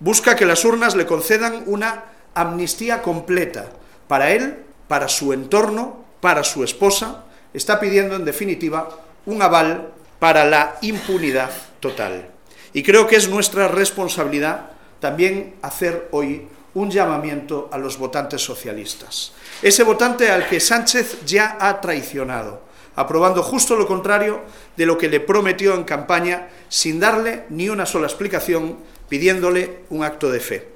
busca que las urnas le concedan una amnistía completa para él, para su entorno, para su esposa. Está pidiendo, en definitiva, un aval para la impunidad total. Y creo que es nuestra responsabilidad también hacer hoy un llamamiento a los votantes socialistas. Ese votante al que Sánchez ya ha traicionado, aprobando justo lo contrario de lo que le prometió en campaña, sin darle ni una sola explicación, pidiéndole un acto de fe.